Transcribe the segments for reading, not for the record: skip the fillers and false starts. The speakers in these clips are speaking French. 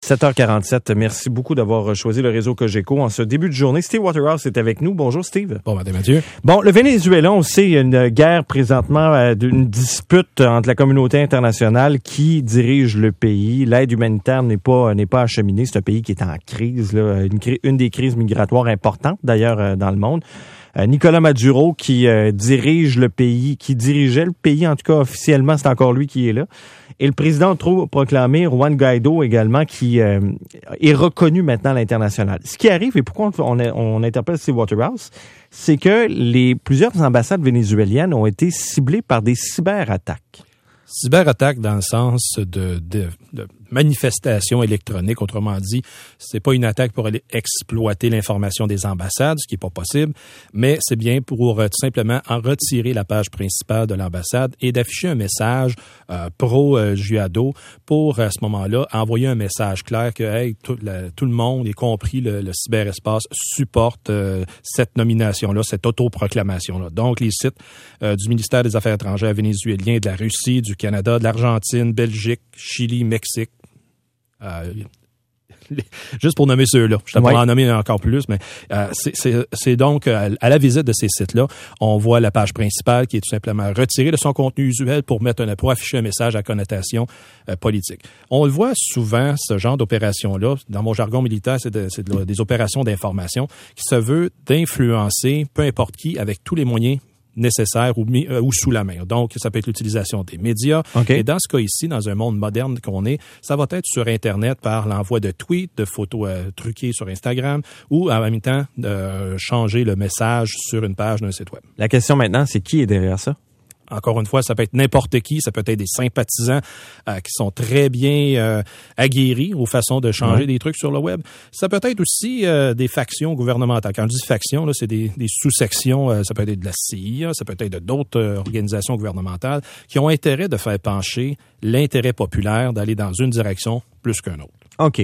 7h47. Merci beaucoup d'avoir choisi le réseau Cogeco en ce début de journée. Steve Waterhouse est avec nous. Bonjour, Steve. Bon matin, Mathieu. Bon, le Venezuela, on sait, il y a une guerre présentement, une dispute entre la communauté internationale qui dirige le pays. L'aide humanitaire n'est pas acheminée. C'est un pays qui est en crise, là, une des crises migratoires importantes, d'ailleurs, dans le monde. Nicolas Maduro qui dirigeait le pays, en tout cas officiellement, c'est encore lui qui est là. Et le président proclamé, Juan Guaido également, qui est reconnu maintenant à l'international. Ce qui arrive, et pourquoi on interpelle Steve Waterhouse, c'est que plusieurs ambassades vénézuéliennes ont été ciblées par des cyberattaques. Cyberattaque dans le sens de manifestation électronique, autrement dit, c'est pas une attaque pour aller exploiter l'information des ambassades, ce qui est pas possible, mais c'est bien pour tout simplement en retirer la page principale de l'ambassade et d'afficher un message pro-Guaido pour, à ce moment-là, envoyer un message clair que hey, tout le monde, y compris le cyberespace, supporte cette nomination-là, cette autoproclamation-là. Donc, les sites du ministère des Affaires étrangères vénézuélien, de la Russie, du Canada, de l'Argentine, Belgique, Chili, Mexique, juste pour nommer ceux-là. Je t'apprends à en nommer encore plus, mais c'est donc à la visite de ces sites-là, on voit la page principale qui est tout simplement retirée de son contenu usuel pour afficher un message à connotation politique. On le voit souvent, ce genre d'opération-là, dans mon jargon militaire, c'est des opérations d'information qui se veut d'influencer peu importe qui avec tous les moyens nécessaire ou sous la main. Donc, ça peut être l'utilisation des médias. Okay. Et dans ce cas ici, dans un monde moderne qu'on est, ça va être sur Internet par l'envoi de tweets, de photos truquées sur Instagram ou en même temps changer le message sur une page d'un site web. La question maintenant, c'est qui est derrière ça? Encore une fois, ça peut être n'importe qui, ça peut être des sympathisants qui sont très bien aguerris aux façons de changer des trucs sur le web. Ça peut être aussi des factions gouvernementales. Quand je dis factions, là, c'est des sous-sections, ça peut être de la CIA, ça peut être d'autres organisations gouvernementales qui ont intérêt de faire pencher l'intérêt populaire d'aller dans une direction plus qu'une autre. OK.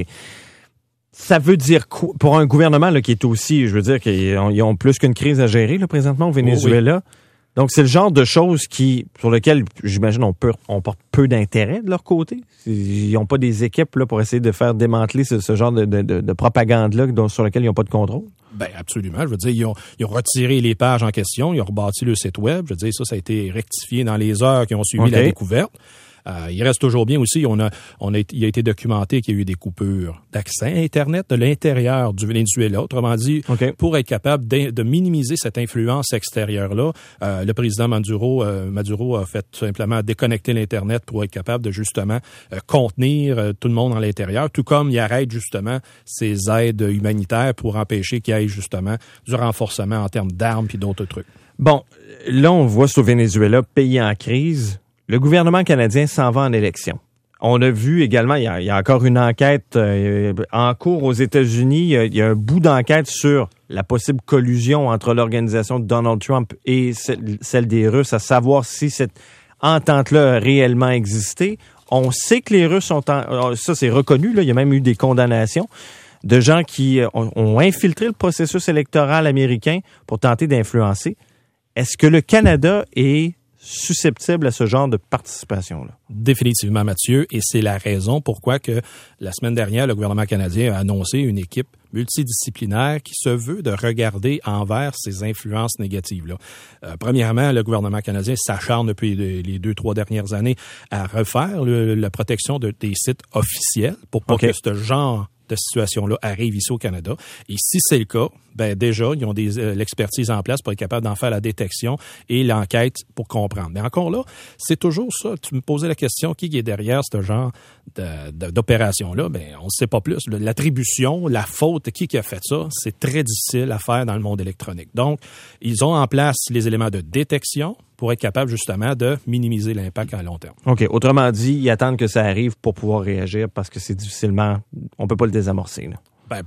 Ça veut dire quoi? Pour un gouvernement là, qui est aussi, je veux dire, qu'ils ont plus qu'une crise à gérer là, présentement au Venezuela. Oui. Donc, c'est le genre de choses sur lesquelles, j'imagine, on porte peu d'intérêt de leur côté. Ils n'ont pas des équipes là pour essayer de faire démanteler ce genre de propagande-là sur laquelle ils n'ont pas de contrôle. Ben absolument. Je veux dire, ils ont retiré les pages en question, ils ont rebâti le site web. Je veux dire, ça a été rectifié dans les heures qui ont suivi la découverte. Il reste toujours bien aussi, il a été documenté qu'il y a eu des coupures d'accès à Internet de l'intérieur du Venezuela. Autrement dit, pour être capable de minimiser cette influence extérieure-là, le président Maduro a fait simplement déconnecter l'Internet pour être capable de justement contenir tout le monde à l'intérieur, tout comme il arrête justement ses aides humanitaires pour empêcher qu'il y ait justement du renforcement en termes d'armes puis d'autres trucs. Bon, là on voit sur Venezuela, pays en crise. Le gouvernement canadien s'en va en élection. On a vu également, il y a encore une enquête en cours aux États-Unis. Il y a un bout d'enquête sur la possible collusion entre l'organisation de Donald Trump et celle des Russes, à savoir si cette entente-là a réellement existé. On sait que les Russes ça c'est reconnu, là, il y a même eu des condamnations de gens qui ont infiltré le processus électoral américain pour tenter d'influencer. Est-ce que le Canada est susceptible à ce genre de participation-là? Définitivement, Mathieu, et c'est la raison pourquoi que la semaine dernière, le gouvernement canadien a annoncé une équipe multidisciplinaire qui se veut de regarder envers ces influences négatives-là. Premièrement, le gouvernement canadien s'acharne depuis les 2-3 dernières années à refaire la protection des sites officiels pour pas que ce genre de situation-là arrive ici au Canada. Et si c'est le cas, ben déjà, ils ont l'expertise en place pour être capable d'en faire la détection et l'enquête pour comprendre. Mais encore là, c'est toujours ça. Tu me posais la question, qui est derrière ce genre d'opération-là? Ben, on ne sait pas plus. L'attribution, la faute, qui a fait ça, c'est très difficile à faire dans le monde électronique. Donc, ils ont en place les éléments de détection pour être capable justement de minimiser l'impact à long terme. OK. Autrement dit, ils attendent que ça arrive pour pouvoir réagir parce que c'est difficilement, on peut pas le désamorcer, là. Ben,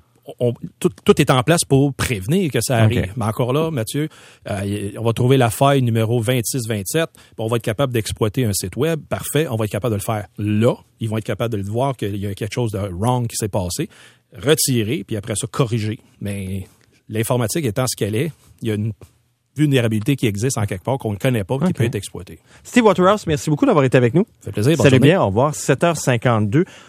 tout est en place pour prévenir que ça arrive. Okay. Mais encore là, Mathieu, on va trouver la faille numéro 26-27. On va être capable d'exploiter un site web. Parfait. On va être capable de le faire là. Ils vont être capables de le voir qu'il y a quelque chose de wrong qui s'est passé. Retirer, puis après ça, corriger. Mais l'informatique étant ce qu'elle est, il y a une vulnérabilité qui existe en quelque part qu'on ne connaît pas, qui peut être exploitée. Steve Waterhouse, merci beaucoup d'avoir été avec nous. Ça fait plaisir. Salut bien, au revoir. 7h52.